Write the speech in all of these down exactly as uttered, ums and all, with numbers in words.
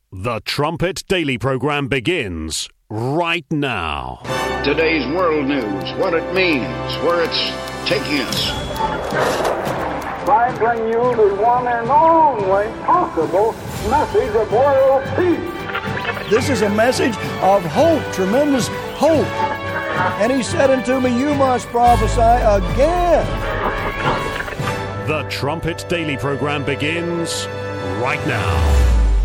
The Trumpet Daily program begins right now. Today's world news, what it means, where it's taking us. I bring you the one and only possible message of world peace. This is a message of hope, tremendous hope. And he said unto me, you must prophesy again. The Trumpet Daily program begins right now.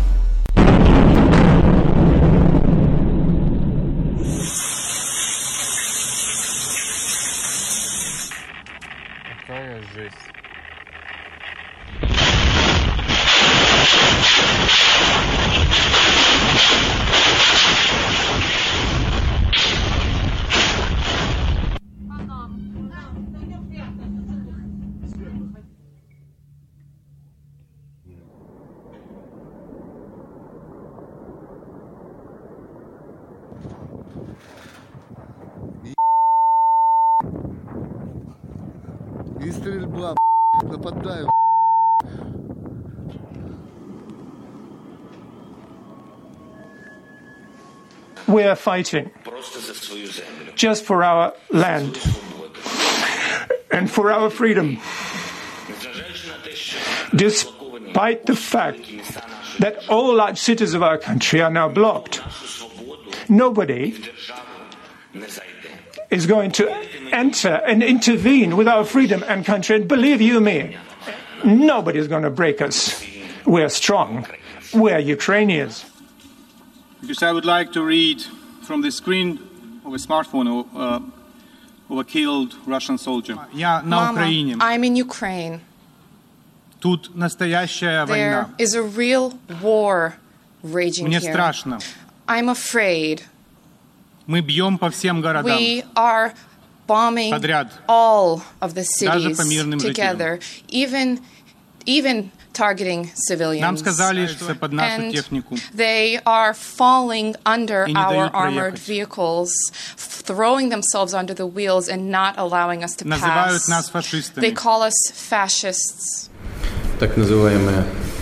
Какая жесть. И стрельба, нападаю. We are fighting just for our land and for our freedom, despite the fact that all large cities of our country are now blocked. Nobody is going to enter and intervene with our freedom and country. And believe you me, nobody is going to break us. We're strong. We're Ukrainians. Because I would like to read from the screen of a smartphone of, uh, of a killed Russian soldier. Я на Украине. I'm in Ukraine. Тут настоящая война. There is a real war raging Мне here. страшно. I'm afraid. Мы бьем по всем городам. We are bombing Подряд. all of the Даже cities по мирным together, even, even targeting civilians. Нам сказали, что под нашу And технику. they are falling under И не our дают armored проехать. vehicles, throwing themselves under the wheels and not allowing us to Называют pass. нас фашистами. They call us fascists. Так называемое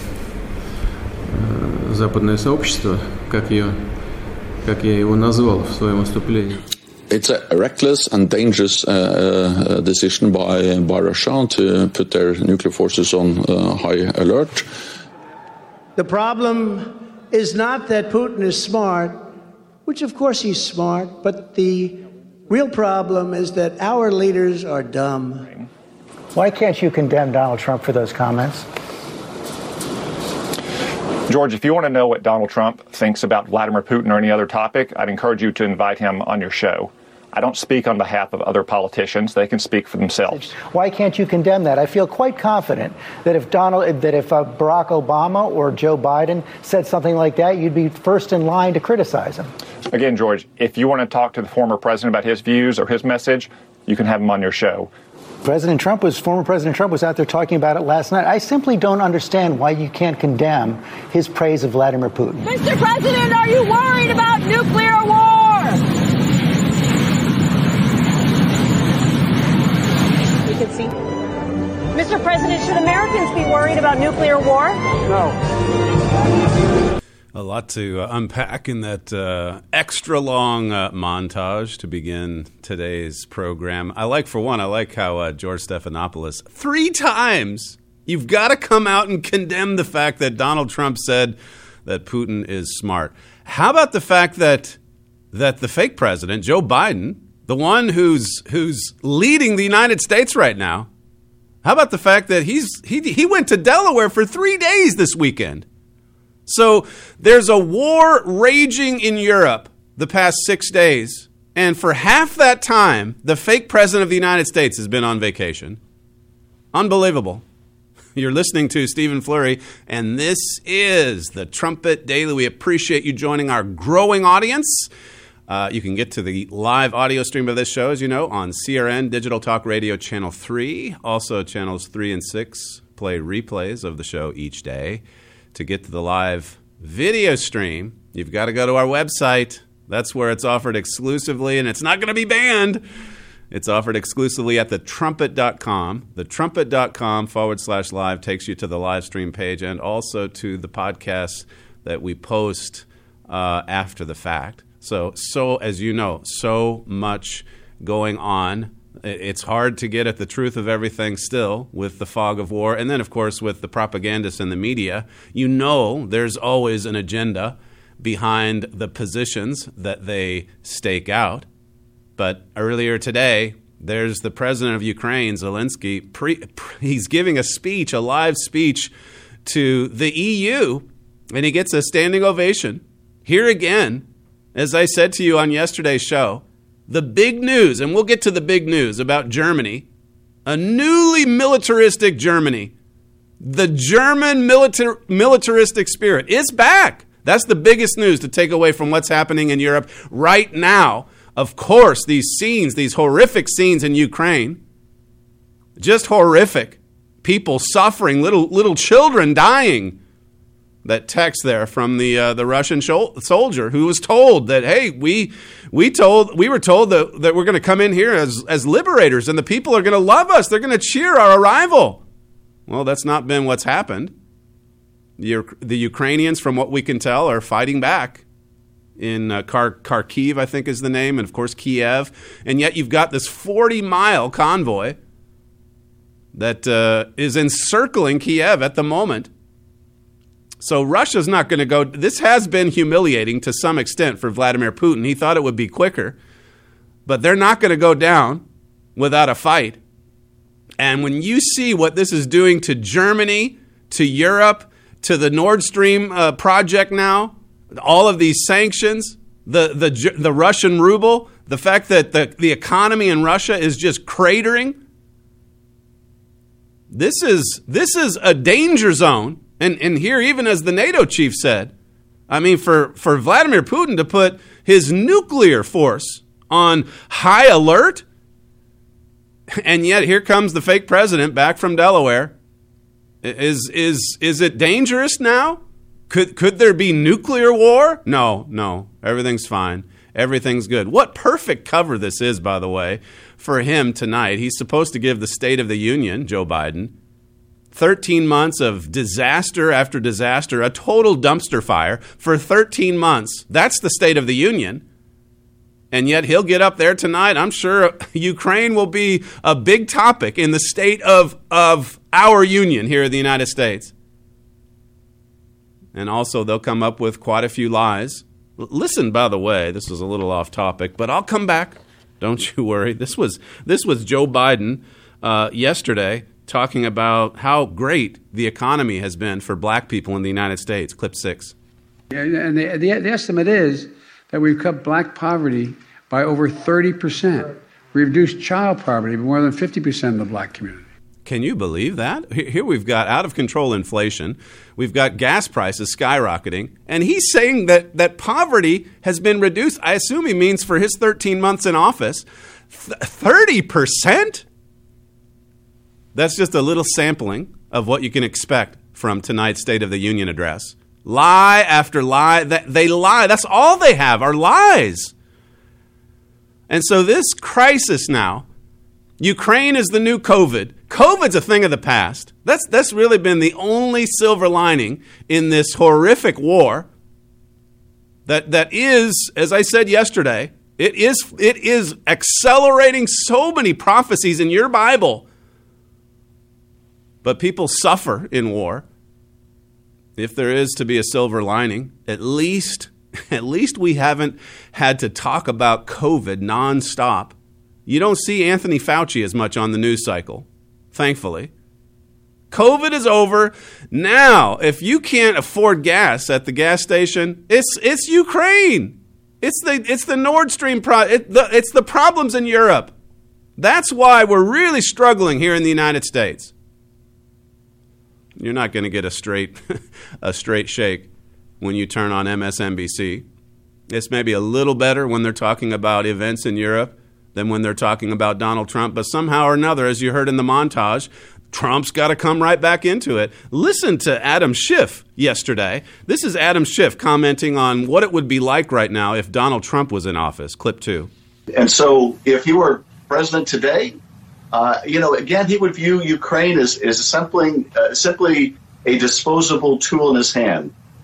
э, западное сообщество, как ее, как я его назвал в своем выступлении. It's a reckless and dangerous uh, decision by by Russia to put their nuclear forces on uh, high alert. The problem is not that Putin is smart, which of course he's smart, but the real problem is that our leaders are dumb. Why can't you condemn Donald Trump for those comments? George, if you want to know what Donald Trump thinks about Vladimir Putin or any other topic, I'd encourage you to invite him on your show. I don't speak on behalf of other politicians. They can speak for themselves. Why can't you condemn that? I feel quite confident that if Donald, that if uh, Barack Obama or Joe Biden said something like that, you'd be first in line to criticize him. Again, George, if you want to talk to the former president about his views or his message, you can have him on your show. President Trump was, former President Trump was out there talking about it last night. I simply don't understand why you can't condemn his praise of Vladimir Putin. Mister President, are you worried about nuclear war? You can see. Mister President, should Americans be worried about nuclear war? No. A lot to uh, unpack in that uh, extra long uh, montage to begin today's program. I like, for one, I like how uh, George Stephanopoulos, three times, you've got to come out and condemn the fact that Donald Trump said that Putin is smart. How about the fact that that the fake president, Joe Biden, the one who's who's leading the United States right now, how about the fact that he's he he went to Delaware for three days this weekend? So there's a war raging in Europe the past six days, and for half that time, the fake president of the United States has been on vacation. Unbelievable. You're listening to Stephen Flurry, and this is the Trumpet Daily. We appreciate you joining our growing audience. Uh, you can get to the live audio stream of this show, as you know, on C R N Digital Talk Radio Channel three. Also, channels three and six play replays of the show each day. To get to the live video stream, you've got to go to our website. That's where it's offered exclusively, and it's not going to be banned. It's offered exclusively at the trumpet dot com. The trumpet dot com forward slash live takes you to the live stream page and also to the podcasts that we post uh, after the fact. So, so as you know, so much going on. It's hard to get at the truth of everything still with the fog of war. And then, of course, with the propagandists and the media, you know there's always an agenda behind the positions that they stake out. But earlier today, there's the president of Ukraine, Zelensky. Pre, pre, he's giving a speech, a live speech to the E U, and he gets a standing ovation. Here again, as I said to you on yesterday's show, the big news, and we'll get to the big news about Germany, a newly militaristic Germany. The German militar- militaristic spirit is back. That's the biggest news to take away from what's happening in Europe right now. Of course, these scenes, these horrific scenes in Ukraine, just horrific. People suffering, little little children dying. That text there from the uh, the Russian sho- soldier who was told that, hey, we we told we were told that, that we're going to come in here as as liberators and the people are going to love us. They're going to cheer our arrival. Well, that's not been what's happened. The, the Ukrainians, from what we can tell, are fighting back in uh, Khar- Kharkiv, I think is the name, and of course Kiev. And yet you've got this forty-mile convoy that uh, is encircling Kiev at the moment. So Russia's not going to go. This has been humiliating to some extent for Vladimir Putin. He thought it would be quicker, but they're not going to go down without a fight. And when you see what this is doing to Germany, to Europe, to the Nord Stream uh, project now, all of these sanctions, the the the Russian ruble, the fact that the, the economy in Russia is just cratering, this is this is a danger zone. And and here, even as the NATO chief said, I mean, for, for Vladimir Putin to put his nuclear force on high alert, and yet here comes the fake president back from Delaware. Is is is it dangerous now? Could could there be nuclear war? No, no. Everything's fine. Everything's good. What perfect cover this is, by the way, for him tonight. He's supposed to give the State of the Union, Joe Biden. thirteen months of disaster after disaster, a total dumpster fire for thirteen months. That's the State of the Union. And yet he'll get up there tonight. I'm sure Ukraine will be a big topic in the state of, of our union here in the United States. And also they'll come up with quite a few lies. Listen, by the way, this is a little off topic, but I'll come back. Don't you worry. This was this was Joe Biden uh, yesterday talking about how great the economy has been for black people in the United States. Clip six. Yeah, and the, the, the estimate is that we've cut black poverty by over thirty percent. We've reduced child poverty by more than fifty percent in the black community. Can you believe that? Here we've got out-of-control inflation. We've got gas prices skyrocketing. And he's saying that, that poverty has been reduced. I assume he means for his thirteen months in office. Th- thirty percent? That's just a little sampling of what you can expect from tonight's State of the Union address. Lie after lie. They lie. That's all they have are lies. And so this crisis now, Ukraine is the new COVID. COVID's a thing of the past. That's that's really been the only silver lining in this horrific war. That that is, as I said yesterday, it is it is accelerating so many prophecies in your Bible. But people suffer in war. If there is to be a silver lining, at least at least we haven't had to talk about COVID nonstop. You don't see Anthony Fauci as much on the news cycle, thankfully. COVID is over. Now, if you can't afford gas at the gas station, it's it's Ukraine. It's the it's the Nord Stream pro. It, the, it's the problems in Europe. That's why we're really struggling here in the United States. You're not going to get a straight a straight shake when you turn on M S N B C. It's maybe a little better when they're talking about events in Europe than when they're talking about Donald Trump. But somehow or another, as you heard in the montage, Trump's got to come right back into it. Listen to Adam Schiff yesterday. This is Adam Schiff commenting on what it would be like right now if Donald Trump was in office. Clip two. And so if he were president today, uh, you know, again, he would view Ukraine as, as simply, uh, simply a disposable tool in his hand.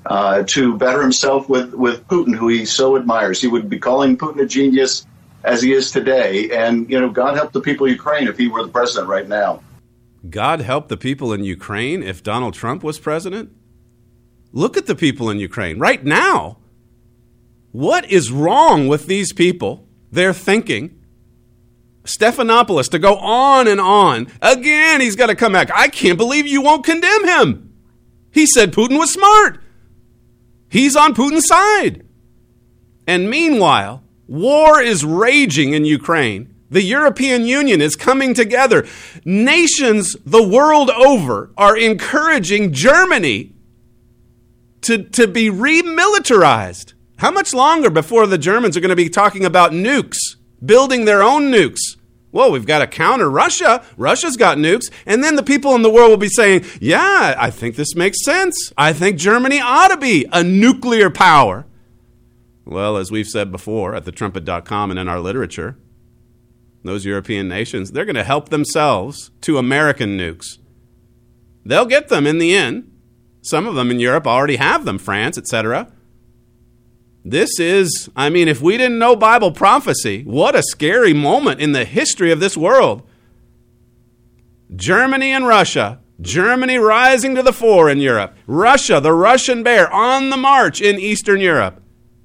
uh, to better himself with, with Putin, who he so admires. He would be calling Putin a genius as he is today. And, you know, God help the people of Ukraine if he were the president right now. God help the people in Ukraine if Donald Trump was president? Look at the people in Ukraine right now. What is wrong with these people? They're thinking. Stephanopoulos, to go on and on. Again, he's got to come back. I can't believe you won't condemn him. He said Putin was smart. He's on Putin's side. And meanwhile, war is raging in Ukraine. The European Union is coming together. Nations the world over are encouraging Germany to, to be remilitarized. How much longer before the Germans are going to be talking about nukes, building their own nukes? Well, we've got to counter Russia. Russia's got nukes. And then the people in the world will be saying, yeah, I think this makes sense. I think Germany ought to be a nuclear power. Well, as we've said before at the trumpet dot com and in our literature, those European nations, they're going to help themselves to American nukes. They'll get them in the end. Some of them in Europe already have them, France, et cetera. This is, I mean, if we didn't know Bible prophecy, what a scary moment in the history of this world. Germany and Russia. Germany rising to the fore in Europe. Russia, the Russian bear, on the march in Eastern Europe.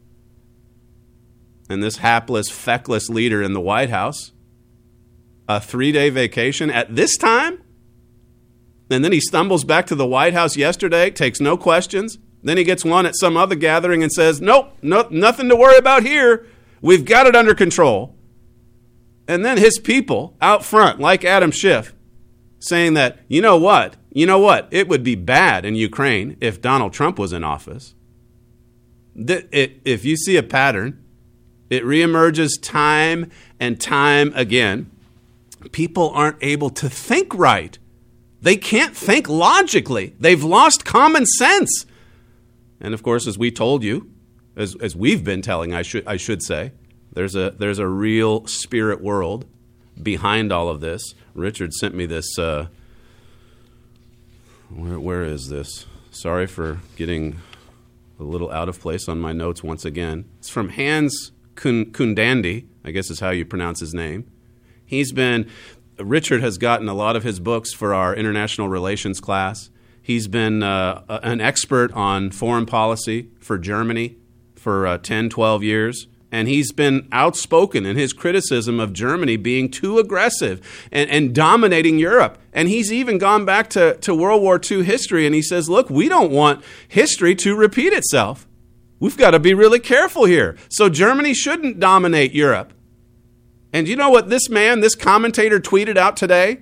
And this hapless, feckless leader in the White House, a three-day vacation at this time? And then he stumbles back to the White House yesterday, takes no questions. Then he gets one at some other gathering and says, nope, no, nothing to worry about here. We've got it under control. And then his people out front, like Adam Schiff, saying that, you know what, you know what, it would be bad in Ukraine if Donald Trump was in office. If you see a pattern, it reemerges time and time again. People aren't able to think right. They can't think logically. They've lost common sense. And of course, as we told you, as as we've been telling, I should I should say, there's a there's a real spirit world behind all of this. Richard sent me this. Uh, where where is this? Sorry for getting a little out of place on my notes once again. It's from Hans Kundandi, I guess is how you pronounce his name. He's been Richard has gotten a lot of his books for our international relations class. He's been uh, an expert on foreign policy for Germany for uh, ten, twelve years. And he's been outspoken in his criticism of Germany being too aggressive and, and dominating Europe. And he's even gone back to, to World War Two history, and he says, look, we don't want history to repeat itself. We've got to be really careful here. So Germany shouldn't dominate Europe. And you know what this man, this commentator tweeted out today?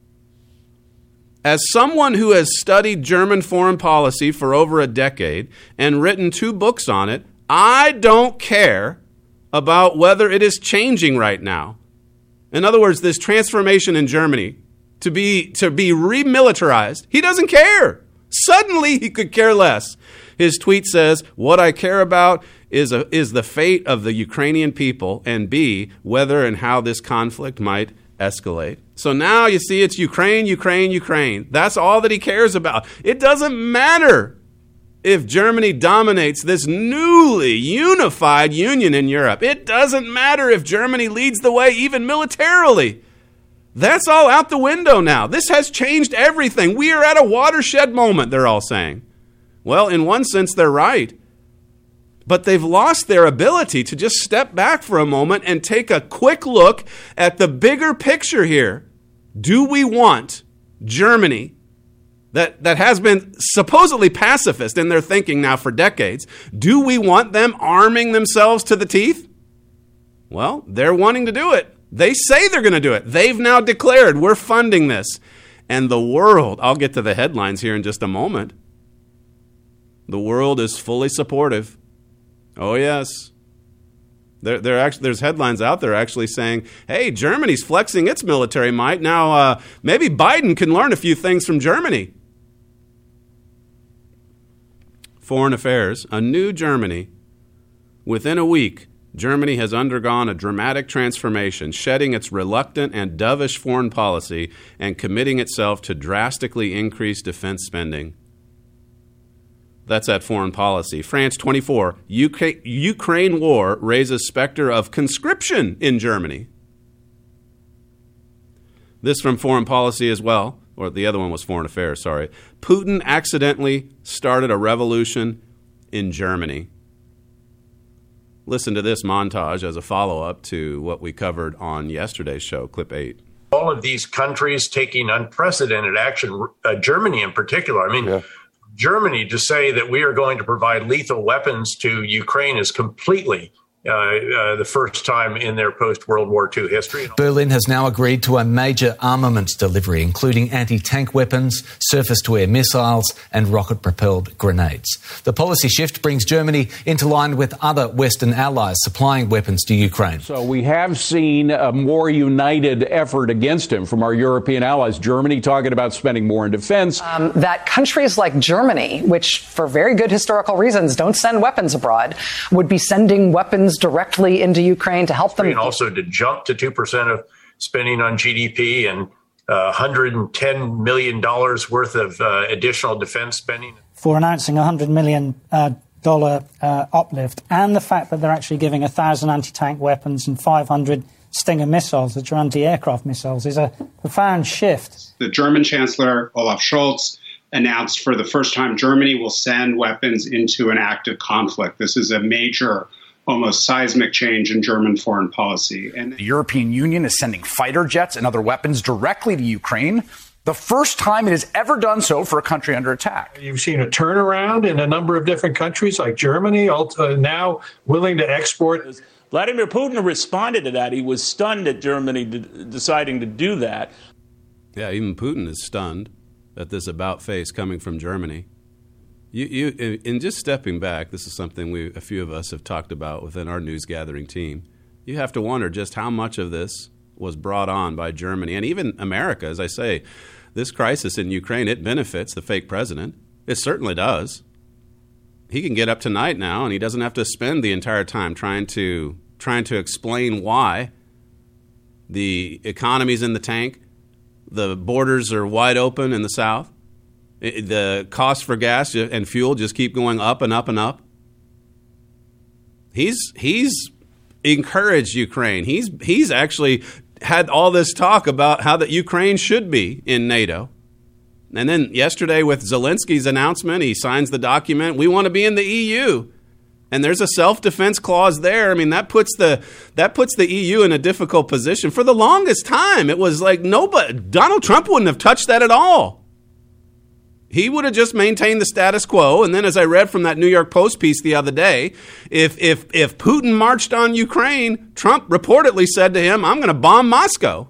As someone who has studied German foreign policy for over a decade and written two books on it, I don't care about whether it is changing right now. In other words, this transformation in Germany to be to be remilitarized, he doesn't care. Suddenly he could care less. His tweet says, what I care about is a, is the fate of the Ukrainian people, and B, whether and how this conflict might escalate. So now you see it's Ukraine, Ukraine, Ukraine. That's all that he cares about. It doesn't matter if Germany dominates this newly unified union in Europe. It doesn't matter if Germany leads the way even militarily. That's all out the window now. This has changed everything. We are at a watershed moment, they're all saying. Well, in one sense, they're right. But they've lost their ability to just step back for a moment and take a quick look at the bigger picture here. Do we want Germany, that, that has been supposedly pacifist in their thinking now for decades, do we want them arming themselves to the teeth? Well, they're wanting to do it. They say they're going to do it. They've now declared we're funding this. And the world, I'll get to the headlines here in just a moment. The world is fully supportive. Oh, yes. There, there actually, there's headlines out there actually saying, hey, Germany's flexing its military might. Now, uh, maybe Biden can learn a few things from Germany. Foreign Affairs, a new Germany. Within a week, Germany has undergone a dramatic transformation, shedding its reluctant and dovish foreign policy and committing itself to drastically increase defense spending. That's at Foreign Policy. France twenty-four, U K, Ukraine war raises specter of conscription in Germany. This from Foreign Policy as well, or the other one was Foreign Affairs, sorry. Putin accidentally started a revolution in Germany. Listen to this montage as a follow-up to what we covered on yesterday's show, clip eight. All of these countries taking unprecedented action, uh, Germany in particular. I mean, yeah. Germany to say that we are going to provide lethal weapons to Ukraine is completely uh, uh, the first time in their post-World War Two history. Berlin has now agreed to a major armaments delivery, including anti-tank weapons, surface-to-air missiles and rocket-propelled grenades. The policy shift brings Germany into line with other Western allies supplying weapons to Ukraine. So we have seen a more united effort against him from our European allies. Germany talking about spending more in defense. Um, that countries like Germany, which for very good historical reasons don't send weapons abroad, would be sending weapons directly into Ukraine to help them. And also to jump to two percent of spending on G D P and uh, one hundred ten million dollars worth of uh, additional defense spending. For announcing a one hundred million dollars uh, uh, uplift, and the fact that they're actually giving one thousand anti-tank weapons and five hundred Stinger missiles, which are anti-aircraft missiles, is a profound shift. The German Chancellor, Olaf Scholz, announced for the first time Germany will send weapons into an active conflict. This is a major, almost seismic change in German foreign policy. And the European Union is sending fighter jets and other weapons directly to Ukraine, the first time it has ever done so for a country under attack. You've seen a turnaround in a number of different countries like Germany, now willing to export. Vladimir Putin responded to that. He was stunned at Germany d- deciding to do that. Yeah, even Putin is stunned at this about-face coming from Germany. You, you, in just stepping back, this is something we, a few of us have talked about within our news-gathering team. You have to wonder just how much of this was brought on by Germany and even America. As I say, this crisis in Ukraine, it benefits the fake president. It certainly does. He can get up tonight now, and he doesn't have to spend the entire time trying to trying to explain why the economy's in the tank, the borders are wide open in the south. The cost for gas and fuel just keep going up and up and up. He's he's encouraged Ukraine. He's he's actually had all this talk about how that Ukraine should be in NATO. And then yesterday with Zelensky's announcement, he signs the document. We want to be in the E U. And there's a self-defense clause there. I mean, that puts the that puts the E U in a difficult position. For the longest time, it was like nobody, Donald Trump wouldn't have touched that at all. He would have just maintained the status quo. And then as I read from that New York Post piece the other day, if if if Putin marched on Ukraine, Trump reportedly said to him, I'm going to bomb Moscow.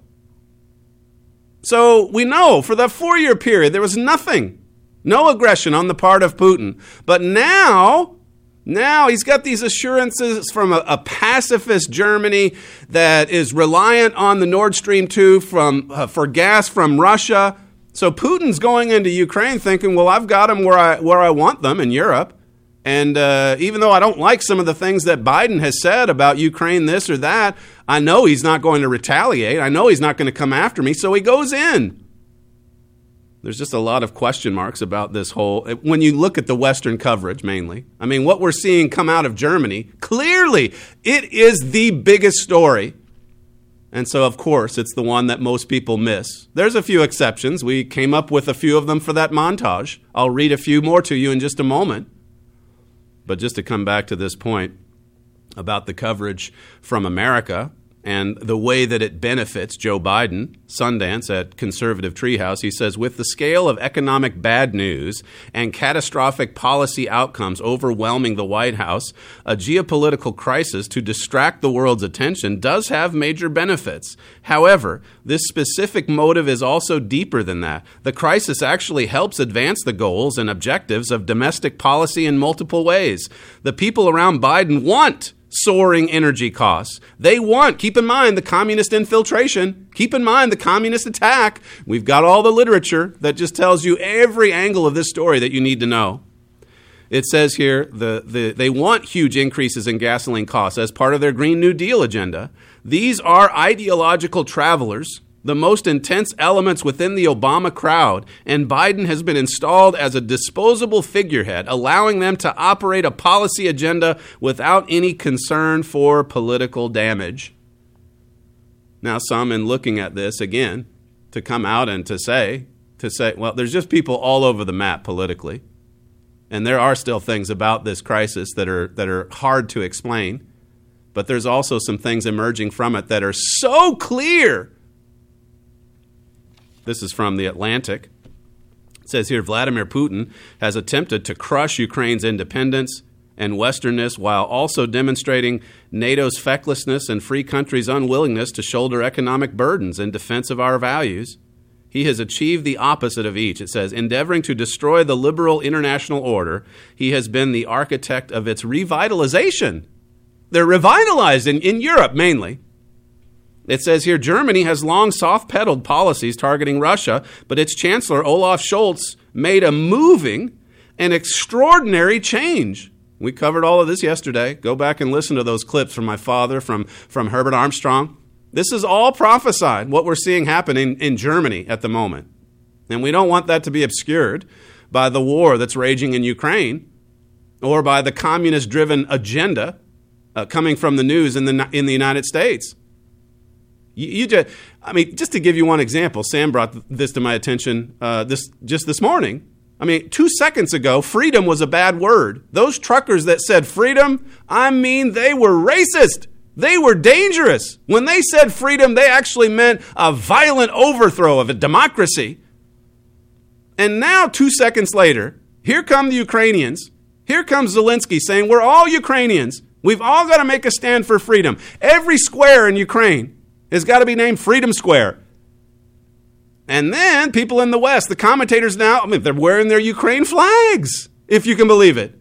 So we know for that four-year period, there was nothing, no aggression on the part of Putin. But now, now he's got these assurances from a, a pacifist Germany that is reliant on the Nord Stream two from uh, for gas from Russia. So Putin's going into Ukraine thinking, well, I've got them where I where I want them in Europe. And uh, even though I don't like some of the things that Biden has said about Ukraine, this or that, I know he's not going to retaliate. I know he's not going to come after me. So he goes in. There's just a lot of question marks about this whole, when you look at the Western coverage mainly. I mean, what we're seeing come out of Germany, clearly it is the biggest story. And so, of course, it's the one that most people miss. There's a few exceptions. We came up with a few of them for that montage. I'll read a few more to you in just a moment. But just to come back to this point about the coverage from America and the way that it benefits Joe Biden, Sundance at Conservative Treehouse, he says, with the scale of economic bad news and catastrophic policy outcomes overwhelming the White House, a geopolitical crisis to distract the world's attention does have major benefits. However, this specific motive is also deeper than that. The crisis actually helps advance the goals and objectives of domestic policy in multiple ways. The people around Biden want soaring energy costs. They want, keep in mind, the communist infiltration. Keep in mind the communist attack. We've got all the literature that just tells you every angle of this story that you need to know. It says here the, the they want huge increases in gasoline costs as part of their Green New Deal agenda. These are ideological travelers the most intense elements within the Obama crowd, and Biden has been installed as a disposable figurehead, allowing them to operate a policy agenda without any concern for political damage. Now, some in looking at this, again, to come out and to say, to say, well, there's just people all over the map politically, and there are still things about this crisis that are that are hard to explain, but there's also some things emerging from it that are so clear. This is from The Atlantic. It says here, Vladimir Putin has attempted to crush Ukraine's independence and Westernness while also demonstrating NATO's fecklessness and free countries' unwillingness to shoulder economic burdens in defense of our values. He has achieved the opposite of each. It says, endeavoring to destroy the liberal international order, he has been the architect of its revitalization. They're revitalized in, in Europe mainly. It says here, Germany has long soft-pedaled policies targeting Russia, but its Chancellor Olaf Scholz made a moving and extraordinary change. We covered all of this yesterday. Go back and listen to those clips from my father, from, from Herbert Armstrong. This is all prophesied, what we're seeing happen in, in Germany at the moment. And we don't want that to be obscured by the war that's raging in Ukraine or by the communist-driven agenda uh, coming from the news in the, in the United States. You, you just, I mean, just to give you one example, Sam brought this to my attention uh, this just this morning. I mean, two seconds ago, freedom was a bad word. Those truckers that said freedom, I mean, they were racist. They were dangerous. When they said freedom, they actually meant a violent overthrow of a democracy. And now, two seconds later, here come the Ukrainians. Here comes Zelensky saying, we're all Ukrainians. We've all got to make a stand for freedom. Every square in Ukraine has got to be named Freedom Square. And then people in the West, the commentators now, I mean, they're wearing their Ukraine flags, if you can believe it.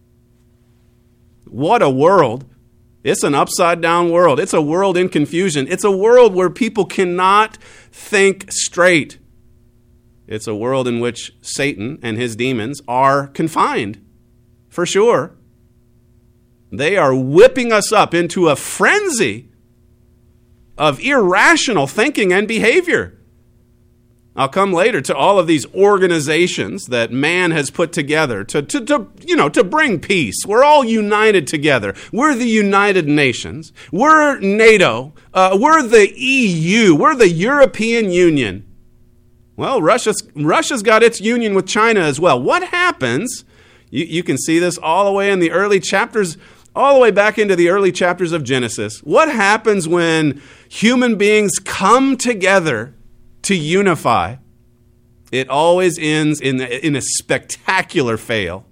What a world. It's an upside-down world. It's a world in confusion. It's a world where people cannot think straight. It's a world in which Satan and his demons are confined, for sure. They are whipping us up into a frenzy of irrational thinking and behavior. I'll come later to all of these organizations that man has put together to, to, to, you know, to bring peace. We're all united together. We're the United Nations. We're NATO. Uh, we're the E U. We're the European Union. Well, Russia's, Russia's got its union with China as well. What happens? You, you can see this all the way in the early chapters, all the way back into the early chapters of Genesis. What happens when human beings come together to unify? It always ends in, in a spectacular fail.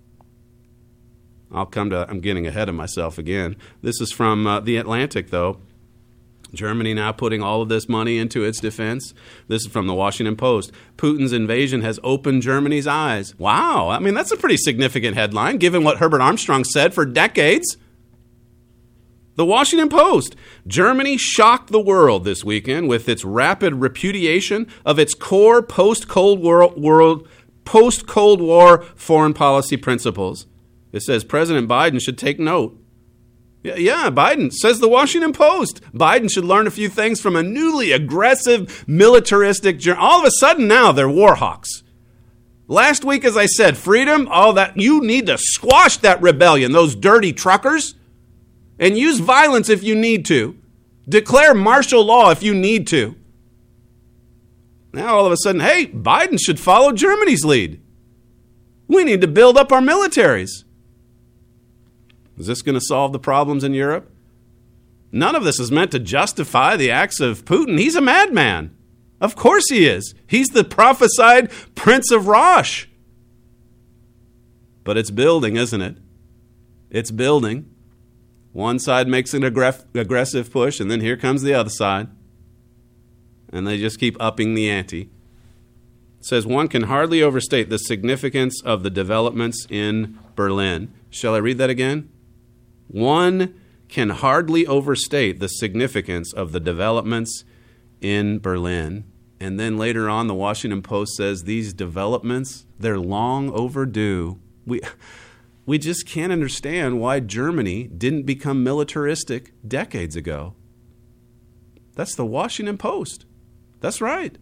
I'll come to, I'm getting ahead of myself again. This is from uh, The Atlantic, though. Germany now putting all of this money into its defense. This is from the Washington Post. Putin's invasion has opened Germany's eyes. Wow. I mean, that's a pretty significant headline, given what Herbert Armstrong said for decades. The Washington Post. Germany shocked the world this weekend with its rapid repudiation of its core post-Cold War, world, post-Cold War foreign policy principles. It says President Biden should take note. Yeah, yeah, Biden, says the Washington Post. Biden should learn a few things from a newly aggressive, militaristic Germany. All of a sudden now they're war hawks. Last week, as I said, freedom, all that, you need to squash that rebellion, those dirty truckers. And use violence if you need to. Declare martial law if you need to. Now all of a sudden, hey, Biden should follow Germany's lead. We need to build up our militaries. Is this going to solve the problems in Europe? None of this is meant to justify the acts of Putin. He's a madman. Of course he is. He's the prophesied Prince of Rosh. But it's building, isn't it? It's building. One side makes an aggressive aggressive push, and then here comes the other side. And they just keep upping the ante. It says, one can hardly overstate the significance of the developments in Berlin. Shall I read that again? One can hardly overstate the significance of the developments in Berlin. And then later on, the Washington Post says these developments, they're long overdue. We... We just can't understand why Germany didn't become militaristic decades ago. That's the Washington Post. That's right.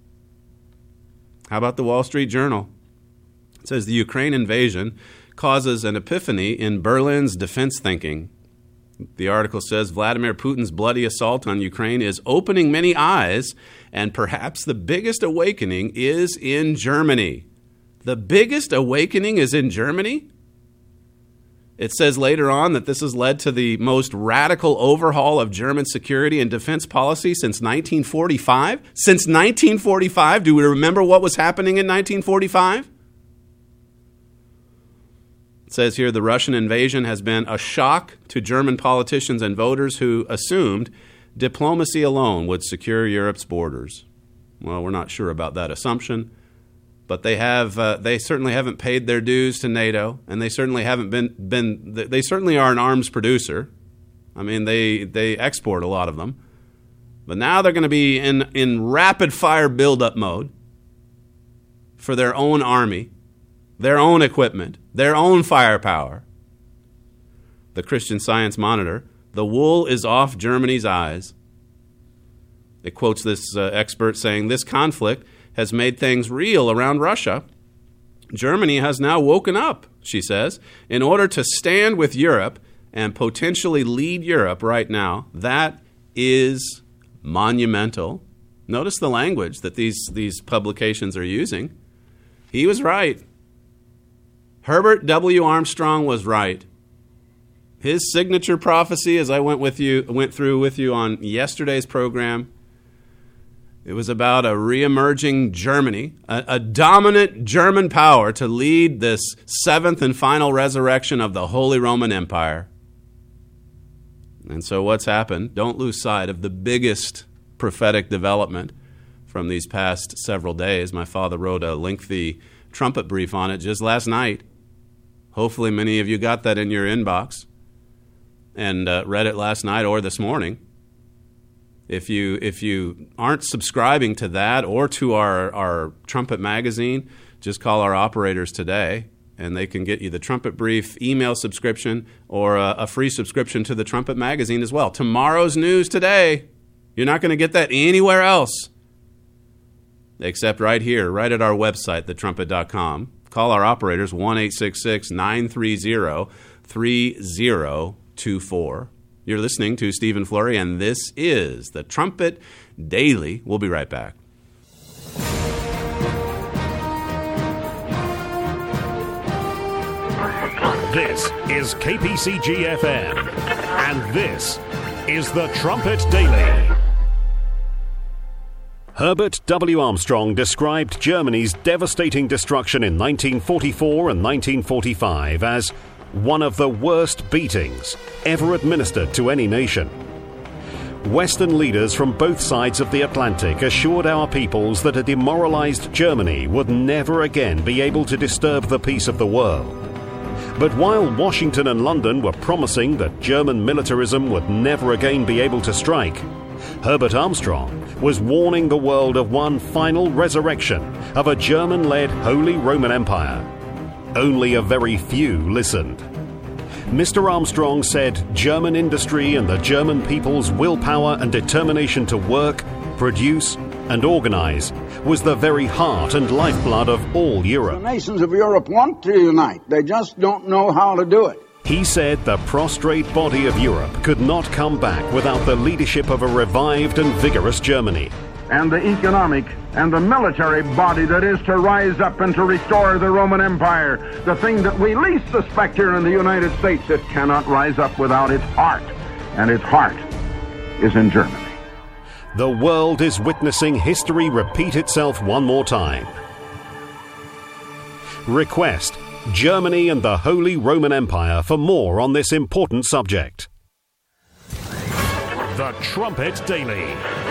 How about the Wall Street Journal? It says the Ukraine invasion causes an epiphany in Berlin's defense thinking. The article says Vladimir Putin's bloody assault on Ukraine is opening many eyes, and perhaps the biggest awakening is in Germany. The biggest awakening is in Germany? It says later on that this has led to the most radical overhaul of German security and defense policy since nineteen forty-five. Since nineteen forty-five, do we remember what was happening in nineteen forty-five? It says here the Russian invasion has been a shock to German politicians and voters who assumed diplomacy alone would secure Europe's borders. Well, we're not sure about that assumption, but they have uh, they certainly haven't paid their dues to NATO, and they certainly haven't been been they certainly are an arms producer. I mean, they they export a lot of them, but now they're going to be in in rapid fire buildup mode for their own army, their own equipment, their own firepower. The Christian Science Monitor: the wool is off Germany's eyes. It quotes this uh, expert saying, this conflict has made things real around Russia. Germany has now woken up, she says, in order to stand with Europe and potentially lead Europe right now. That is monumental. Notice the language that these, these publications are using. He was right. Herbert W. Armstrong was right. His signature prophecy, as I went with you, went through with you on yesterday's program, it was about a reemerging Germany, a, a dominant German power to lead this seventh and final resurrection of the Holy Roman Empire. And so what's happened? Don't lose sight of the biggest prophetic development from these past several days. My father wrote a lengthy trumpet brief on it just last night. Hopefully many of you got that in your inbox and uh, read it last night or this morning. If you if you aren't subscribing to that or to our, our Trumpet magazine, just call our operators today, and they can get you the Trumpet Brief email subscription or a, a free subscription to the Trumpet magazine as well. Tomorrow's news today. You're not going to get that anywhere else except right here, right at our website, the trumpet dot com. Call our operators, one eight six six, nine three zero, three zero two four. You're listening to Stephen Flurry, and this is the Trumpet Daily. We'll be right back. This is K P C G F M, and this is the Trumpet Daily. Herbert W. Armstrong described Germany's devastating destruction in nineteen forty-four and nineteen forty-five as one of the worst beatings ever administered to any nation. Western leaders from both sides of the Atlantic assured our peoples that a demoralized Germany would never again be able to disturb the peace of the world. But while Washington and London were promising that German militarism would never again be able to strike, Herbert Armstrong was warning the world of one final resurrection of a German-led Holy Roman Empire. Only a very few listened. Mister Armstrong said German industry and the German people's willpower and determination to work, produce, and organize was the very heart and lifeblood of all Europe. The nations of Europe want to unite. They just don't know how to do it. He said the prostrate body of Europe could not come back without the leadership of a revived and vigorous Germany. And the economic and the military body that is to rise up and to restore the Roman Empire, the thing that we least suspect here in the United States, it cannot rise up without its heart, and its heart is in Germany. The world is witnessing history repeat itself one more time. Request Germany and the Holy Roman Empire for more on this important subject. The Trumpet Daily.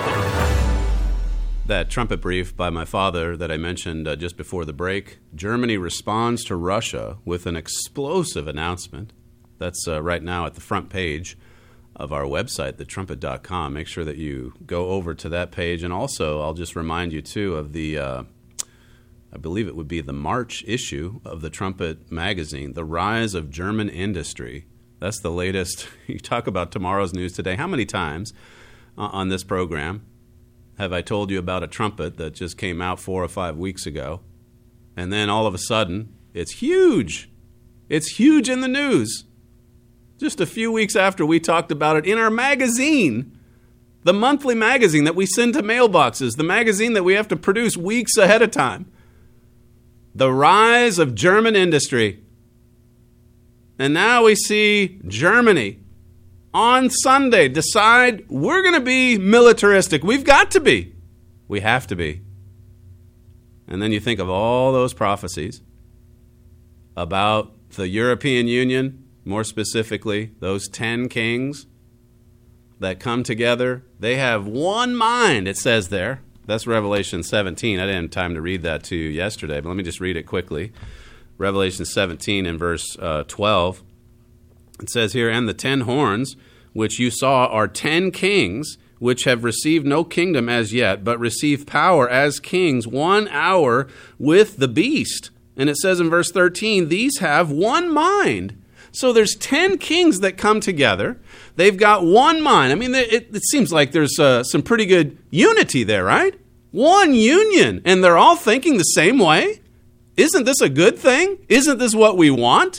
That trumpet brief by my father that I mentioned uh, just before the break. Germany responds to Russia with an explosive announcement. That's uh, right now at the front page of our website, the trumpet dot com. Make sure that you go over to that page. And also, I'll just remind you, too, of the, uh, I believe it would be the March issue of the Trumpet magazine, The Rise of German Industry. That's the latest. You talk about tomorrow's news today. How many times uh, on this program have I told you about a trumpet that just came out four or five weeks ago. And then all of a sudden, it's huge. It's huge in the news. Just a few weeks after we talked about it in our magazine, the monthly magazine that we send to mailboxes, the magazine that we have to produce weeks ahead of time. The rise of German industry. And now we see Germany on Sunday decide we're going to be militaristic. We've got to be. We have to be. And then you think of all those prophecies about the European Union, more specifically, those ten kings that come together. They have one mind, it says there. That's Revelation seventeen. I didn't have time to read that to you yesterday, but let me just read it quickly. Revelation seventeen and verse uh, twelve. It says here, and the ten horns which you saw are ten kings, which have received no kingdom as yet, but receive power as kings one hour with the beast. And it says in verse thirteen, these have one mind. So there's ten kings that come together. They've got one mind. I mean, it, it seems like there's uh, some pretty good unity there, right? One union, and they're all thinking the same way. Isn't this a good thing? Isn't this what we want?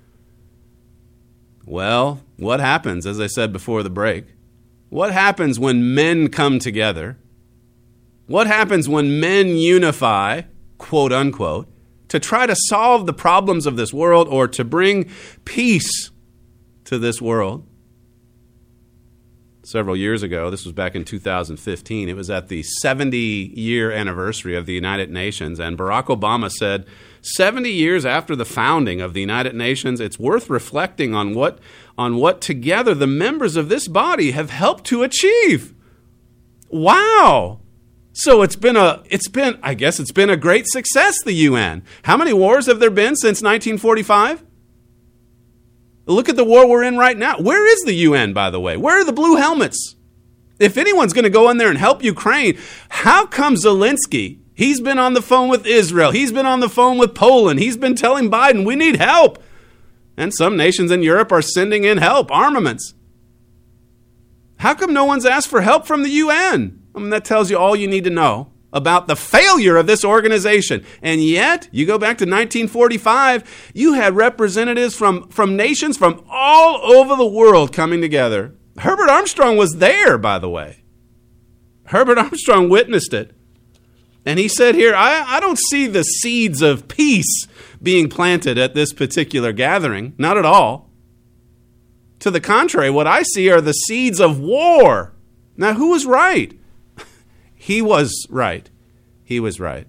Well, what happens, as I said before the break? What happens when men come together? What happens when men unify, quote unquote, to try to solve the problems of this world or to bring peace to this world? Several years ago, this was back in two thousand fifteen, it was at the seventy-year anniversary of the United Nations, and Barack Obama said, seventy years after the founding of the United Nations, it's worth reflecting on what, on what together the members of this body have helped to achieve. Wow! So it's been a, it's been, I guess it's been a great success, the U N. How many wars have there been since nineteen forty-five? Look at the war we're in right now. Where is the U N, by the way? Where are the blue helmets? If anyone's going to go in there and help Ukraine, how come Zelensky, he's been on the phone with Israel, he's been on the phone with Poland, he's been telling Biden, we need help. And some nations in Europe are sending in help, armaments. How come no one's asked for help from the U N? I mean, that tells you all you need to know about the failure of this organization. And yet, you go back to nineteen forty-five, you had representatives from, from nations from all over the world coming together. Herbert Armstrong was there, by the way. Herbert Armstrong witnessed it. And he said here, I, I don't see the seeds of peace being planted at this particular gathering. Not at all. To the contrary, what I see are the seeds of war. Now, who was right? He was right. He was right.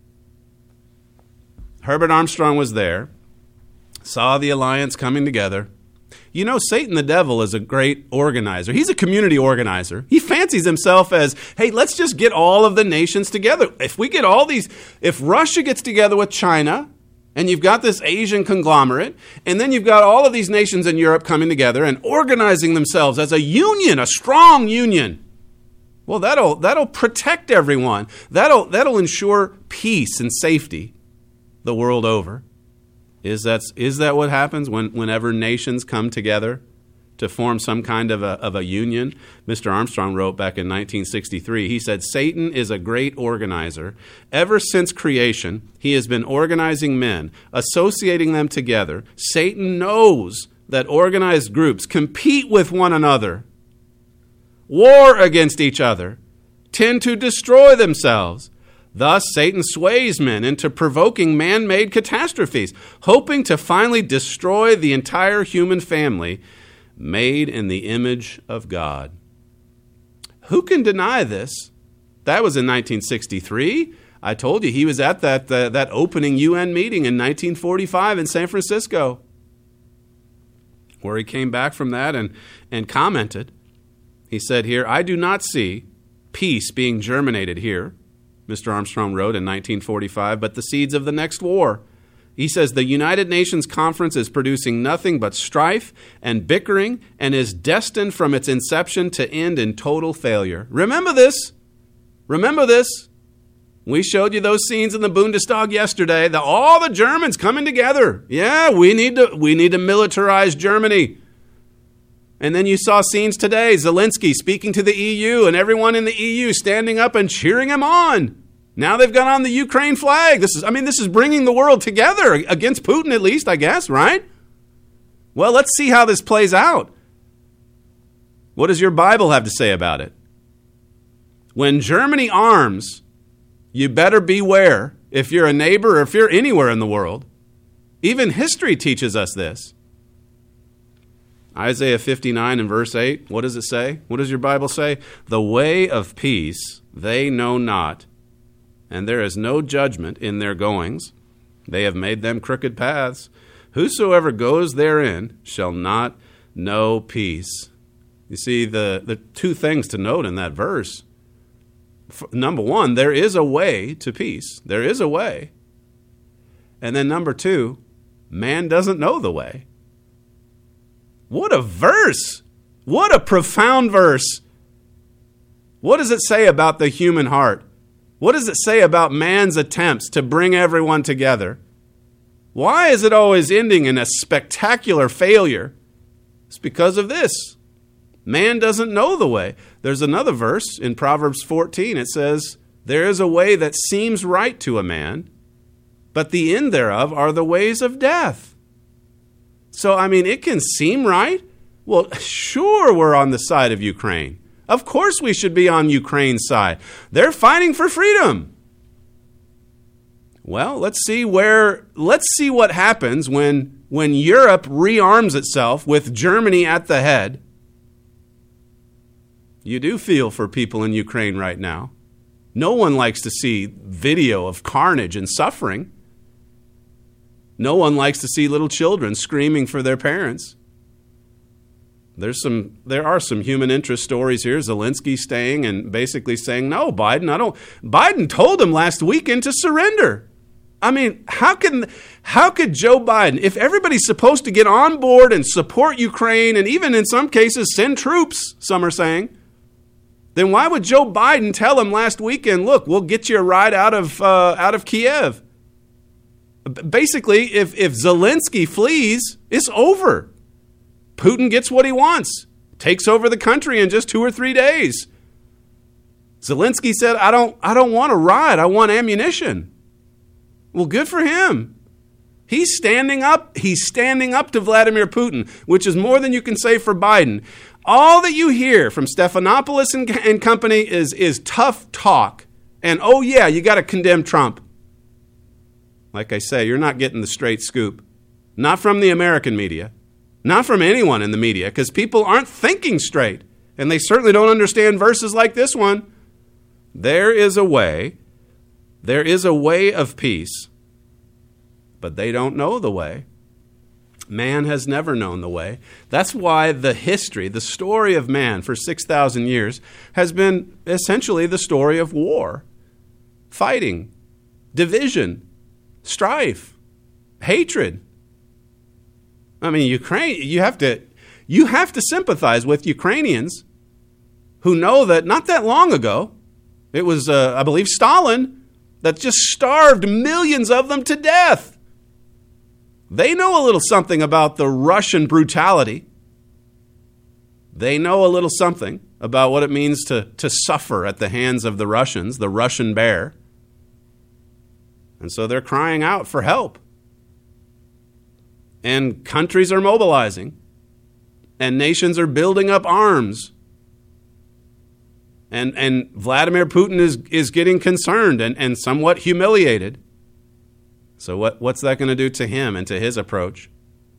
Herbert Armstrong was there, saw the alliance coming together. You know, Satan the devil is a great organizer. He's a community organizer. He fancies himself as, hey, let's just get all of the nations together. If we get all these, if Russia gets together with China, and you've got this Asian conglomerate, and then you've got all of these nations in Europe coming together and organizing themselves as a union, a strong union. Well, that'll that'll protect everyone. That'll that'll ensure peace and safety the world over. Is that is that what happens when whenever nations come together to form some kind of a of a union? Mister Armstrong wrote back in nineteen sixty-three. He said, Satan is a great organizer. Ever since creation, he has been organizing men, associating them together. Satan knows that organized groups compete with one another, war against each other, tend to destroy themselves. Thus, Satan sways men into provoking man-made catastrophes, hoping to finally destroy the entire human family made in the image of God. Who can deny this? That was in nineteen sixty-three. I told you he was at that, uh, that opening U N meeting in nineteen forty-five in San Francisco, where he came back from that and, and commented. He said here, I do not see peace being germinated here, Mister Armstrong wrote in nineteen forty-five, but the seeds of the next war. He says the United Nations Conference is producing nothing but strife and bickering and is destined from its inception to end in total failure. Remember this. Remember this. We showed you those scenes in the Bundestag yesterday. The, all the Germans coming together. Yeah, we need to we need to militarize Germany. And then you saw scenes today, Zelensky speaking to the E U and everyone in the E U standing up and cheering him on. Now they've got on the Ukraine flag. This is, I mean, this is bringing the world together against Putin at least, I guess, right? Well, let's see how this plays out. What does your Bible have to say about it? When Germany arms, you better beware if you're a neighbor or if you're anywhere in the world. Even history teaches us this. Isaiah fifty-nine and verse eight, what does it say? What does your Bible say? The way of peace they know not, and there is no judgment in their goings. They have made them crooked paths. Whosoever goes therein shall not know peace. You see, the, the two things to note in that verse. Number one, there is a way to peace. There is a way. And then number two, man doesn't know the way. What a verse! What a profound verse! What does it say about the human heart? What does it say about man's attempts to bring everyone together? Why is it always ending in a spectacular failure? It's because of this. Man doesn't know the way. There's another verse in Proverbs fourteen. It says, there is a way that seems right to a man, but the end thereof are the ways of death. So, I mean, it can seem right. Well, sure, we're on the side of Ukraine. Of course we should be on Ukraine's side. They're fighting for freedom. Well, let's see where, let's see what happens when, when Europe rearms itself with Germany at the head. You do feel for people in Ukraine right now. No one likes to see video of carnage and suffering. No one likes to see little children screaming for their parents. There's some, there are some human interest stories here. Zelensky staying and basically saying, no, Biden, I don't. Biden told him last weekend to surrender. I mean, how can, how could Joe Biden, if everybody's supposed to get on board and support Ukraine and even in some cases send troops, some are saying, then why would Joe Biden tell him last weekend, look, we'll get you a ride out of uh, out of Kiev? Basically, if, if Zelensky flees, it's over. Putin gets what he wants, takes over the country in just two or three days. Zelensky said, I don't, I don't want a ride, I want ammunition. Well, good for him. He's standing up, he's standing up to Vladimir Putin, which is more than you can say for Biden. All that you hear from Stephanopoulos and, and company is, is tough talk. And, oh, yeah, you got to condemn Trump. Like I say, you're not getting the straight scoop. Not from the American media. Not from anyone in the media, because people aren't thinking straight. And they certainly don't understand verses like this one. There is a way. There is a way of peace. But they don't know the way. Man has never known the way. That's why the history, the story of man for six thousand years has been essentially the story of war, fighting, division, strife, hatred. I mean, Ukraine, you have to, you have to sympathize with Ukrainians who know that not that long ago, it was, uh, I believe, Stalin that just starved millions of them to death. They know a little something about the Russian brutality. They know a little something about what it means to, to suffer at the hands of the Russians, the Russian bear. And so they're crying out for help. And countries are mobilizing. And nations are building up arms. And and Vladimir Putin is, is getting concerned and, and somewhat humiliated. So what, what's that going to do to him and to his approach?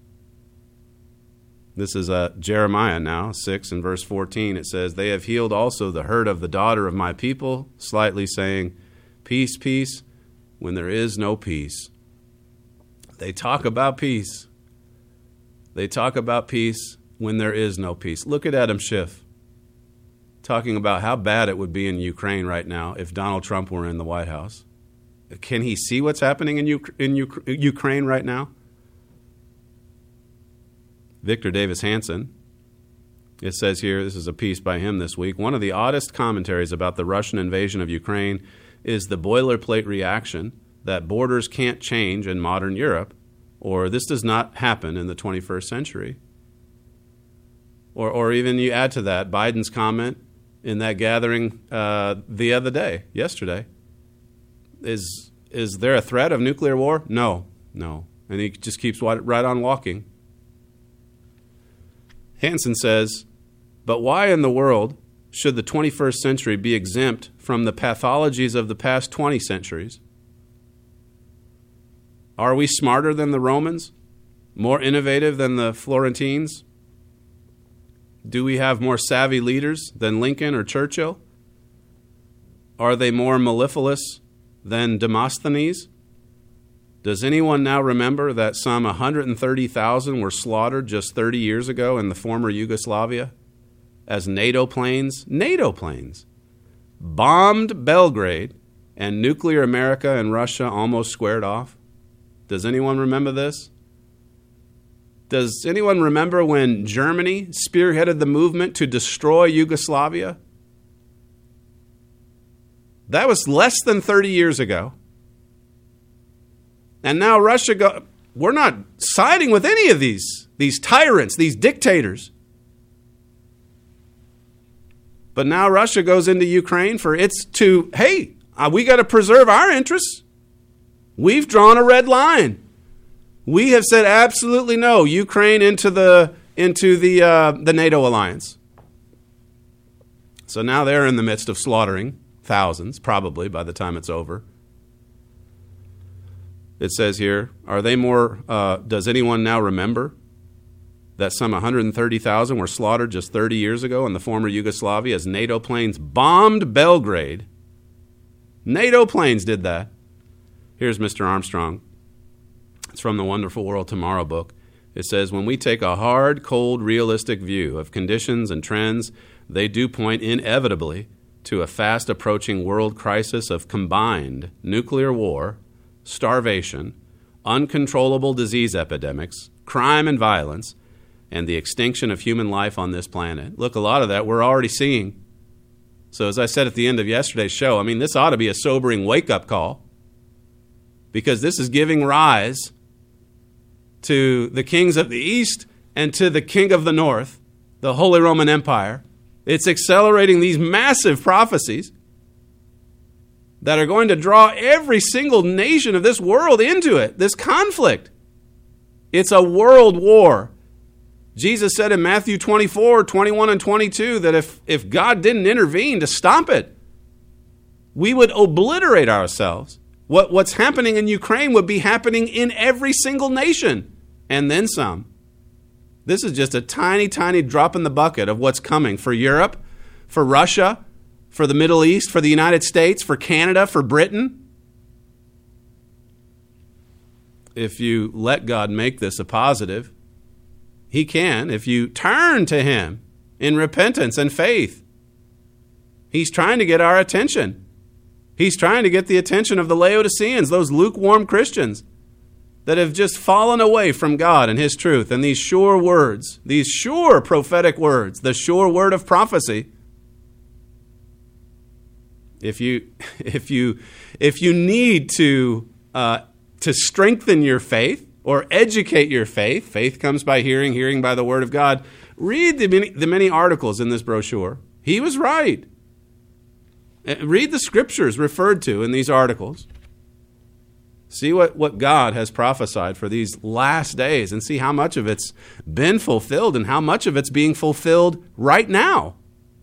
This is uh, Jeremiah now, six and verse fourteen. It says, they have healed also the hurt of the daughter of my people, slightly saying, peace, peace, when there is no peace. They talk about peace. They talk about peace when there is no peace. Look at Adam Schiff talking about how bad it would be in Ukraine right now if Donald Trump were in the White House. Can he see what's happening in, U- in U- Ukraine right now? Victor Davis Hanson, it says here, this is a piece by him this week, one of the oddest commentaries about the Russian invasion of Ukraine is the boilerplate reaction that borders can't change in modern Europe, or this does not happen in the twenty-first century. Or, or even you add to that Biden's comment in that gathering uh, the other day, yesterday. Is is there a threat of nuclear war? No, no. And he just keeps right on walking. Hansen says, but why in the world should the twenty-first century be exempt from the pathologies of the past twenty centuries? Are we smarter than the Romans? More innovative than the Florentines? Do we have more savvy leaders than Lincoln or Churchill? Are they more mellifluous than Demosthenes? Does anyone now remember that some one hundred thirty thousand were slaughtered just thirty years ago in the former Yugoslavia as NATO planes, NATO planes, bombed Belgrade and nuclear America and Russia almost squared off? Does anyone remember this? Does anyone remember when Germany spearheaded the movement to destroy Yugoslavia? That was less than thirty years ago. And now Russia go, we're not siding with any of these, these tyrants, these dictators. But now Russia goes into Ukraine for its to, hey, uh, we got to preserve our interests. We've drawn a red line. We have said absolutely no, Ukraine into the into the uh, the NATO alliance. So now they're in the midst of slaughtering thousands, probably by the time it's over. It says here, are they more, uh, does anyone now remember that some one hundred thirty thousand were slaughtered just thirty years ago in the former Yugoslavia as NATO planes bombed Belgrade? NATO planes did that. Here's Mister Armstrong. It's from the Wonderful World Tomorrow book. It says, when we take a hard, cold, realistic view of conditions and trends, they do point inevitably to a fast-approaching world crisis of combined nuclear war, starvation, uncontrollable disease epidemics, crime and violence, and the extinction of human life on this planet. Look, a lot of that we're already seeing. So as I said at the end of yesterday's show, I mean, this ought to be a sobering wake-up call, because this is giving rise to the kings of the East and to the king of the North, the Holy Roman Empire. It's accelerating these massive prophecies that are going to draw every single nation of this world into it, this conflict. It's a world war. Jesus said in Matthew twenty-four, twenty-one and twenty-two that if, if God didn't intervene to stop it, we would obliterate ourselves. What, what's happening in Ukraine would be happening in every single nation, and then some. This is just a tiny, tiny drop in the bucket of what's coming for Europe, for Russia, for the Middle East, for the United States, for Canada, for Britain. If you let God make this a positive, He can. If you turn to Him in repentance and faith, He's trying to get our attention. He's trying to get the attention of the Laodiceans, those lukewarm Christians that have just fallen away from God and His truth. And these sure words, these sure prophetic words, the sure word of prophecy. If you, if you, if you need to uh, to strengthen your faith or educate your faith, faith comes by hearing, hearing by the word of God. Read the many, the many articles in this brochure. He was right. Read the scriptures referred to in these articles. See what, what God has prophesied for these last days and see how much of it's been fulfilled and how much of it's being fulfilled right now.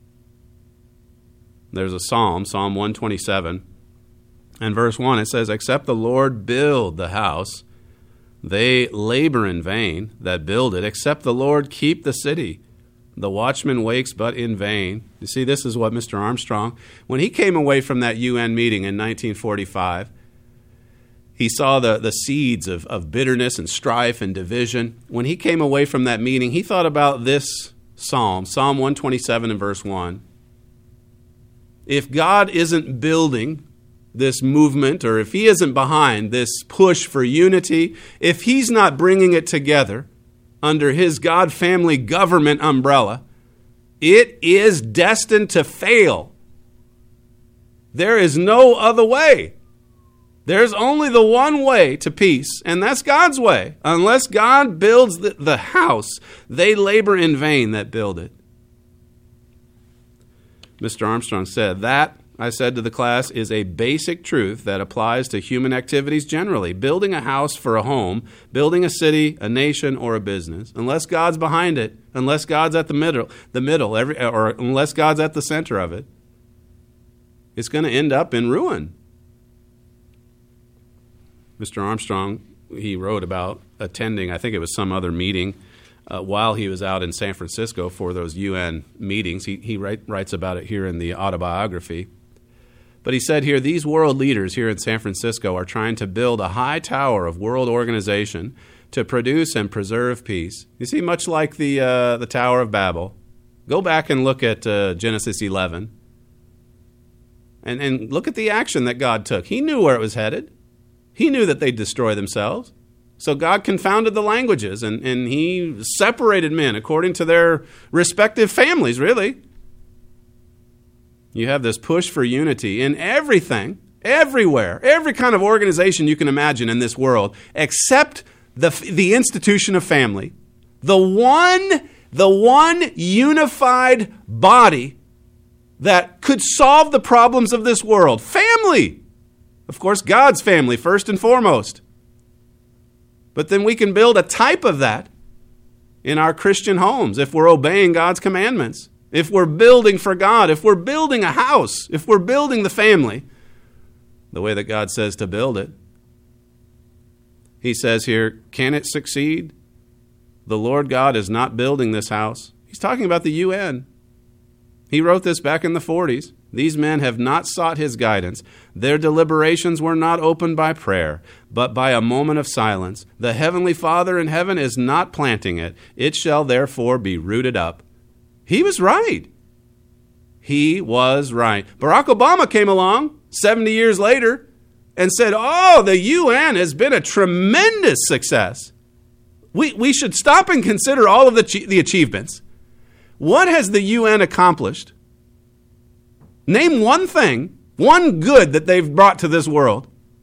There's a psalm, Psalm one twenty-seven, and verse one, it says, except the Lord build the house, they labor in vain that build it. Except the Lord keep the city, the watchman wakes but in vain. You see, this is what Mister Armstrong, when he came away from that U N meeting in nineteen forty-five, he saw the, the seeds of, of bitterness and strife and division. When he came away from that meeting, he thought about this psalm, Psalm one twenty-seven and verse one. If God isn't building this movement, or if He isn't behind this push for unity, if He's not bringing it together under His God family government umbrella, it is destined to fail. There is no other way. There's only the one way to peace, and that's God's way. Unless God builds the, the house, they labor in vain that build it. Mister Armstrong said, that, I said to the class, is a basic truth that applies to human activities generally. Building a house for a home, building a city, a nation, or a business. Unless God's behind it, unless God's at the middle, the middle, every, or unless God's at the center of it, it's going to end up in ruin. Mister Armstrong, he wrote about attending, I think it was some other meeting, uh, while he was out in San Francisco for those U N meetings. He, he write, writes about it here in the autobiography. But he said here, these world leaders here in San Francisco are trying to build a high tower of world organization to produce and preserve peace. You see, much like the, uh, the Tower of Babel. Go back and look at uh, Genesis eleven. And, and look at the action that God took. He knew where it was headed. He knew that they'd destroy themselves. So God confounded the languages, and, and he separated men according to their respective families, really. You have this push for unity in everything, everywhere, every kind of organization you can imagine in this world, except the, the institution of family. The one, the one unified body that could solve the problems of this world. Family! Of course, God's family, first and foremost. But then we can build a type of that in our Christian homes if we're obeying God's commandments, if we're building for God, if we're building a house, if we're building the family the way that God says to build it. He says here, can it succeed? The Lord God is not building this house. He's talking about the U N. He wrote this back in the forties. These men have not sought his guidance. Their deliberations were not opened by prayer, but by a moment of silence. The Heavenly Father in heaven is not planting it. It shall therefore be rooted up. He was right. He was right. Barack Obama came along seventy years later and said, oh, the U N has been a tremendous success. We, we should stop and consider all of the, the achievements. What has the U N accomplished? Name one thing, one good that they've brought to this world.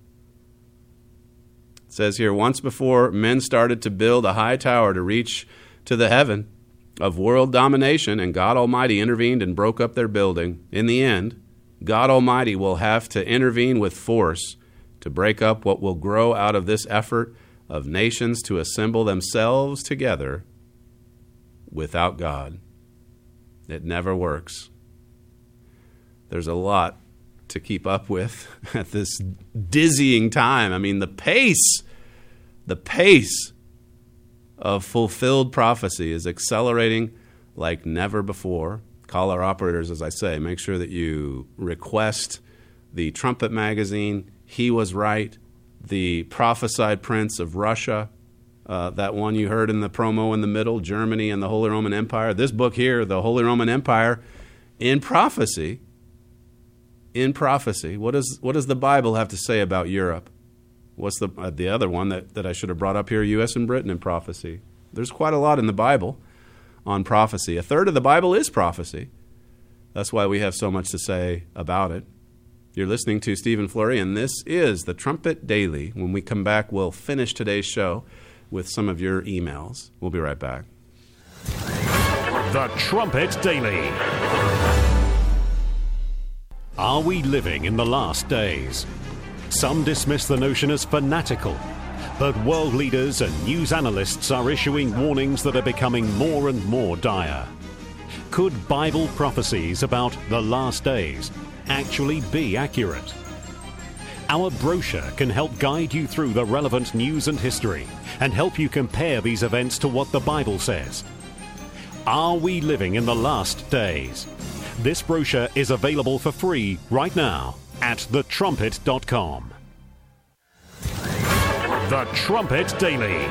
It says here, once before men started to build a high tower to reach to the heaven of world domination, and God Almighty intervened and broke up their building. In the end, God Almighty will have to intervene with force to break up what will grow out of this effort of nations to assemble themselves together without God. It never works. There's a lot to keep up with at this dizzying time. I mean, the pace, the pace of fulfilled prophecy is accelerating like never before. Call our operators, as I say. Make sure that you request the Trumpet magazine, He Was Right, the Prophesied Prince of Russia, uh, that one you heard in the promo in the middle, Germany and the Holy Roman Empire. This book here, the Holy Roman Empire in prophecy. In prophecy. What does what does the Bible have to say about Europe? What's the uh, the other one that, that I should have brought up here, U S and Britain in prophecy? There's quite a lot in the Bible on prophecy. A third of the Bible is prophecy. That's why we have so much to say about it. You're listening to Stephen Flurry, and this is the Trumpet Daily. When we come back, we'll finish today's show with some of your emails. We'll be right back. The Trumpet Daily. Are we living in the last days? Some dismiss the notion as fanatical, but world leaders and news analysts are issuing warnings that are becoming more and more dire. Could Bible prophecies about the last days actually be accurate? Our brochure can help guide you through the relevant news and history and help you compare these events to what the Bible says. Are we living in the last days? This brochure is available for free right now at the trumpet dot com. The Trumpet Daily.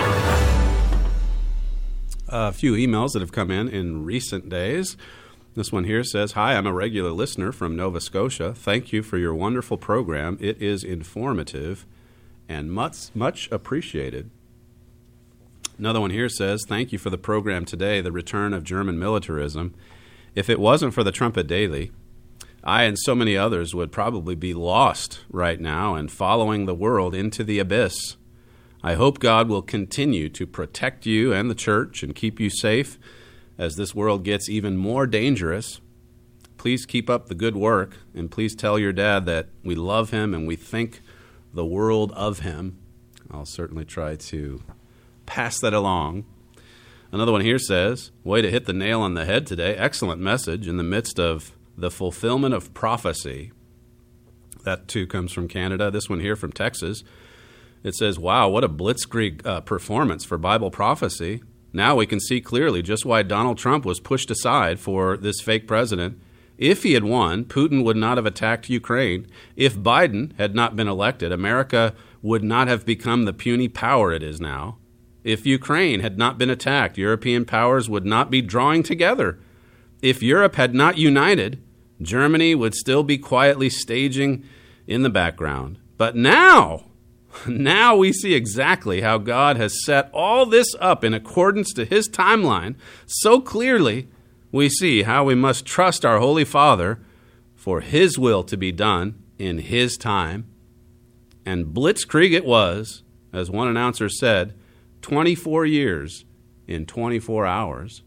A few emails that have come in in recent days. This one here says, hi, I'm a regular listener from Nova Scotia. Thank you for your wonderful program. It is informative and much, much appreciated. Another one here says, thank you for the program today, the return of German militarism. If it wasn't for the Trumpet Daily, I and so many others would probably be lost right now and following the world into the abyss. I hope God will continue to protect you and the church and keep you safe as this world gets even more dangerous. Please keep up the good work, and please tell your dad that we love him and we think the world of him. I'll certainly try to pass that along. Another one here says, way to hit the nail on the head today. Excellent message in the midst of the fulfillment of prophecy. That too comes from Canada. This one here from Texas. It says, wow, what a blitzkrieg uh, performance for Bible prophecy. Now we can see clearly just why Donald Trump was pushed aside for this fake president. If he had won, Putin would not have attacked Ukraine. If Biden had not been elected, America would not have become the puny power it is now. If Ukraine had not been attacked, European powers would not be drawing together. If Europe had not united, Germany would still be quietly staging in the background. But now, now we see exactly how God has set all this up in accordance to his timeline. So clearly, we see how we must trust our Holy Father for his will to be done in his time. And blitzkrieg it was, as one announcer said, twenty-four years in twenty-four hours.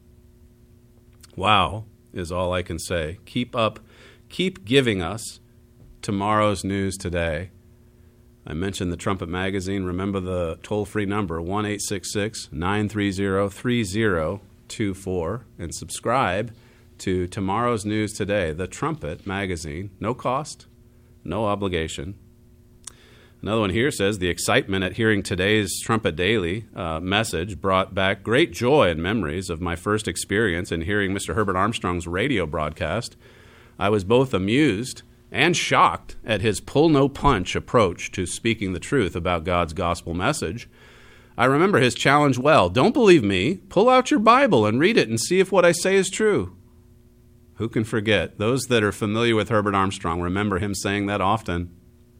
Wow, is all I can say. Keep up, keep giving us tomorrow's news today. I mentioned the Trumpet Magazine. Remember the toll-free number, one eight six six, nine three zero, three zero two four, and subscribe to tomorrow's news today, the Trumpet Magazine. No cost, no obligation. Another one here says, the excitement at hearing today's Trumpet Daily uh, message brought back great joy and memories of my first experience in hearing Mister Herbert Armstrong's radio broadcast. I was both amused and shocked at his pull-no-punch approach to speaking the truth about God's gospel message. I remember his challenge well. Don't believe me? Pull out your Bible and read it and see if what I say is true. Who can forget? Those that are familiar with Herbert Armstrong remember him saying that often.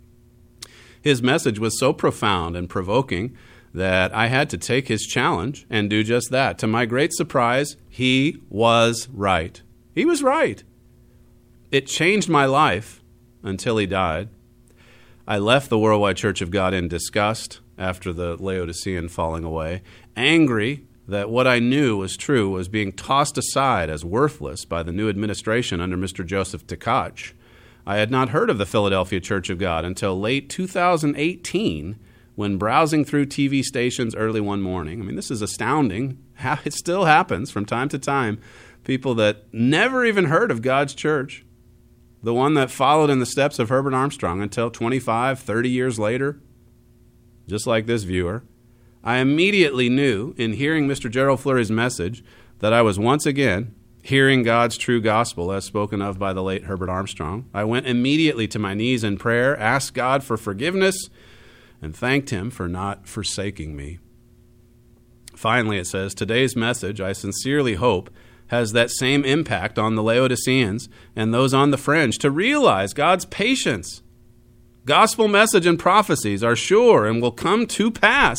His message was so profound and provoking that I had to take his challenge and do just that. To my great surprise, he was right. He was right. It changed my life until he died. I left the Worldwide Church of God in disgust after the Laodicean falling away, angry that what I knew was true was being tossed aside as worthless by the new administration under Mister Joseph Tkach. I had not heard of the Philadelphia Church of God until late two thousand eighteen when browsing through T V stations early one morning. I mean, this is astounding. It still happens from time to time. People that never even heard of God's church, the one that followed in the steps of Herbert Armstrong until twenty-five, thirty years later, just like this viewer. I immediately knew in hearing Mister Gerald Flurry's message that I was once again hearing God's true gospel as spoken of by the late Herbert Armstrong. I went immediately to my knees in prayer, asked God for forgiveness, and thanked him for not forsaking me. Finally, it says, today's message, I sincerely hope, has that same impact on the Laodiceans and those on the fringe to realize God's patience. Gospel message and prophecies are sure and will come to pass.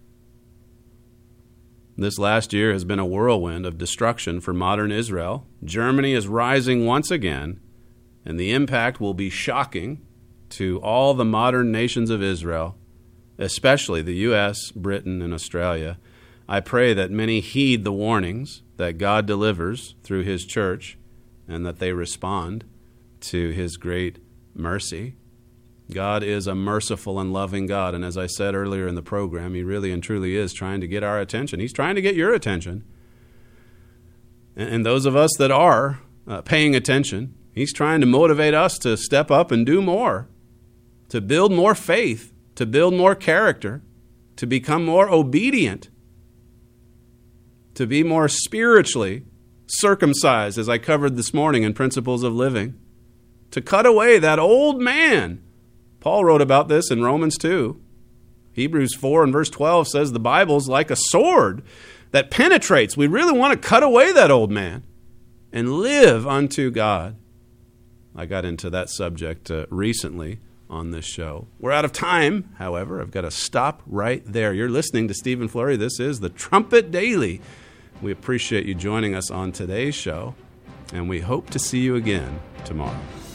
This last year has been a whirlwind of destruction for modern Israel. Germany is rising once again, and the impact will be shocking to all the modern nations of Israel, especially the U S, Britain, and Australia. I pray that many heed the warnings that God delivers through his church and that they respond to his great mercy. God is a merciful and loving God, and as I said earlier in the program, he really and truly is trying to get our attention. He's trying to get your attention. And those of us that are uh, paying attention, he's trying to motivate us to step up and do more, to build more faith, to build more character, to become more obedient, to be more spiritually circumcised, as I covered this morning in Principles of Living, to cut away that old man. Paul wrote about this in Romans two. Hebrews four and verse twelve says the Bible's like a sword that penetrates. We really want to cut away that old man and live unto God. I got into that subject uh, recently on this show. We're out of time, however. I've got to stop right there. You're listening to Stephen Flurry. This is the Trumpet Daily. We appreciate you joining us on today's show, and we hope to see you again tomorrow.